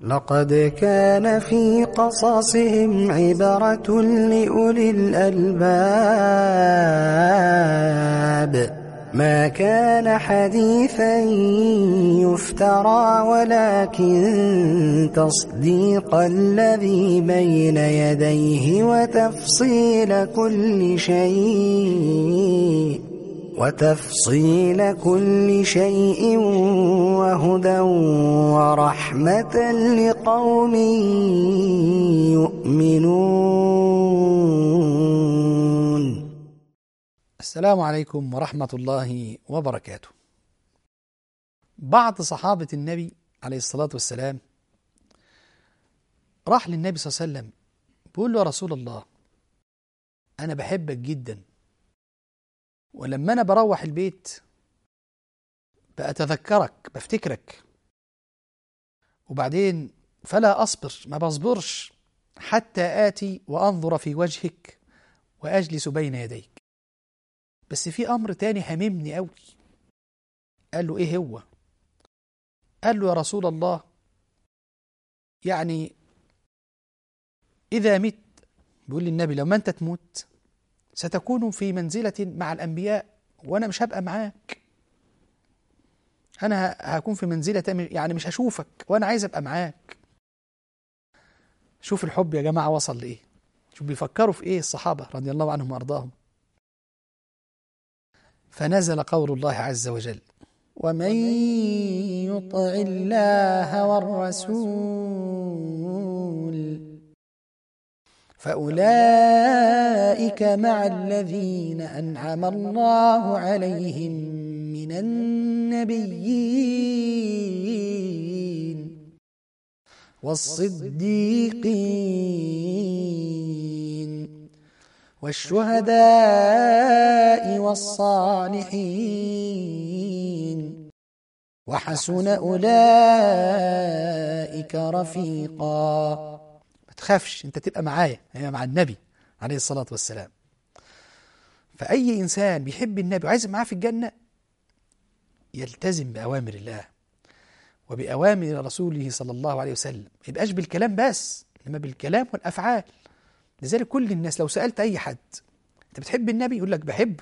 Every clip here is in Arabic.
لقد كان في قصصهم عبرة لأولي الألباب ما كان حديثا يفترى ولكن تصديق الذي بين يديه وتفصيل كل شيء وهدى ورحمة لقوم يؤمنون. السلام عليكم ورحمة الله وبركاته. بعض صحابة النبي عليه الصلاة والسلام راح للنبي صلى الله عليه وسلم بيقول له: يا رسول الله، أنا بحبك جدا، ولما أنا بروح البيت بأتذكرك بفتكرك، وبعدين فلا أصبر، ما بصبرش حتى آتي وأنظر في وجهك وأجلس بين يديك، بس في أمر تاني هممني قوي. قال له: إيه هو؟ قال له: يا رسول الله، يعني إذا مت، بيقول للنبي لما أنت تموت ستكون في منزلة مع الأنبياء وأنا مش هبقى معاك، أنا هكون في منزلة يعني مش هشوفك وأنا عايز أبقى معاك. شوف الحب يا جماعة وصل لإيه، شوف بيفكروا في إيه الصحابة رضي الله عنهم وأرضاهم. فنزل قول الله عز وجل: ومن يطع الله والرسول فأولئك مع الذين أنعم الله عليهم من النبيين والصديقين والشهداء والصالحين وحسن أولئك رفيقا. ما تخافش، انت تبقى معايا، مع النبي عليه الصلاة والسلام. فأي إنسان بيحب النبي وعايز معاه في الجنة يلتزم بأوامر الله وبأوامر رسوله صلى الله عليه وسلم، ما يبقاش بالكلام بس، إنما بالكلام والأفعال. لذلك كل الناس لو سألت أي حد: أنت بتحب النبي؟ يقول لك بحبه.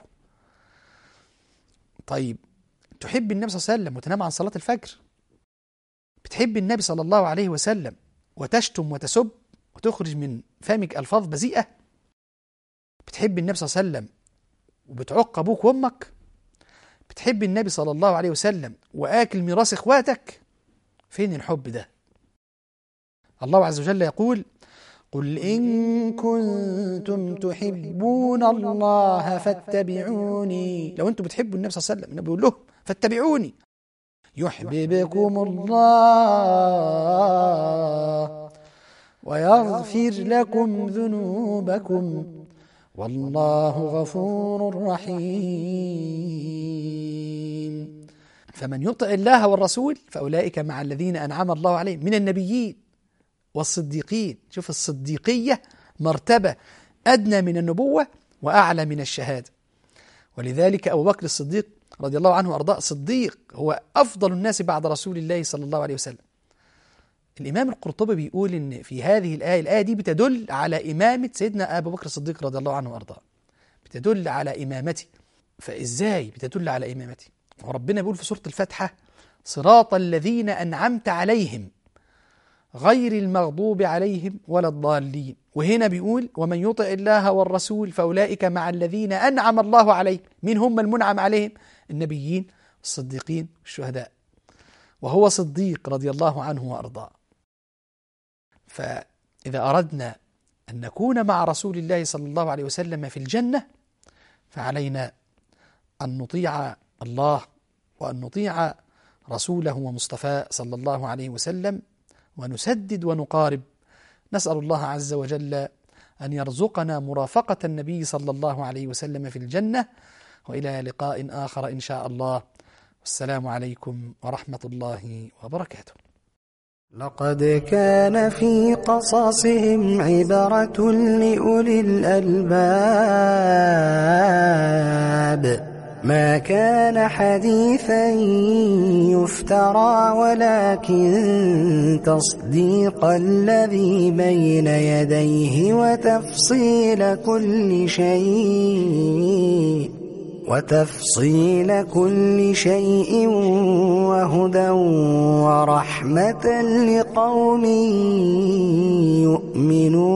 طيب تحب النبي صلى الله عليه وسلم وتنام عن صلاة الفجر؟ بتحب النبي صلى الله عليه وسلم وتشتم وتسب وتخرج من فمك ألفاظ بذيئة؟ بتحب النبي صلى الله عليه وسلم وبتعق أبوك وأمك؟ بتحب النبي صلى الله عليه وسلم وآكل ميراث إخواتك؟ فين الحب ده؟ الله عز وجل يقول: قل إن كنتم تحبون الله فاتبعوني. لو أنتم بتحبوا النبي صلى الله عليه وسلم، النبي بيقول لهم: فاتبعوني يحببكم الله ويغفر لكم ذنوبكم والله غفور رحيم. فمن يطع الله والرسول فأولئك مع الذين أنعم الله عليهم من النبيين والصديقين. شوف الصديقية مرتبة أدنى من النبوة وأعلى من الشهادة. ولذلك أبو بكر الصديق رضي الله عنه وأرضاه صديق، هو أفضل الناس بعد رسول الله صلى الله عليه وسلم. الإمام القرطبي بيقول إن في هذه الآية دي بتدل على إمامة سيدنا أبو بكر الصديق رضي الله عنه وأرضاه، بتدل على إمامته. فإزاي بتدل على إمامته؟ وربنا بيقول في سورة الفاتحة: صراط الذين أنعمت عليهم غير المغضوب عليهم ولا الضالين. وهنا بيقول: ومن يطع الله والرسول فأولئك مع الذين أنعم الله عليهم. مين هم المنعم عليهم؟ النبيين والصديقين والشهداء، وهو صديق رضي الله عنه وأرضاه. فإذا أردنا أن نكون مع رسول الله صلى الله عليه وسلم في الجنة فعلينا أن نطيع الله وأن نطيع رسوله ومصطفاه صلى الله عليه وسلم، ونسدد ونقارب. نسأل الله عز وجل أن يرزقنا مرافقة النبي صلى الله عليه وسلم في الجنة. وإلى لقاء آخر إن شاء الله، والسلام عليكم ورحمة الله وبركاته. لقد كان في قصصهم عبرة لأولي الألباب ما كان حديثا يفترى ولكن تصديق الذي بين يديه وتفصيل كل شيء وهدى ورحمة لقوم يؤمنون.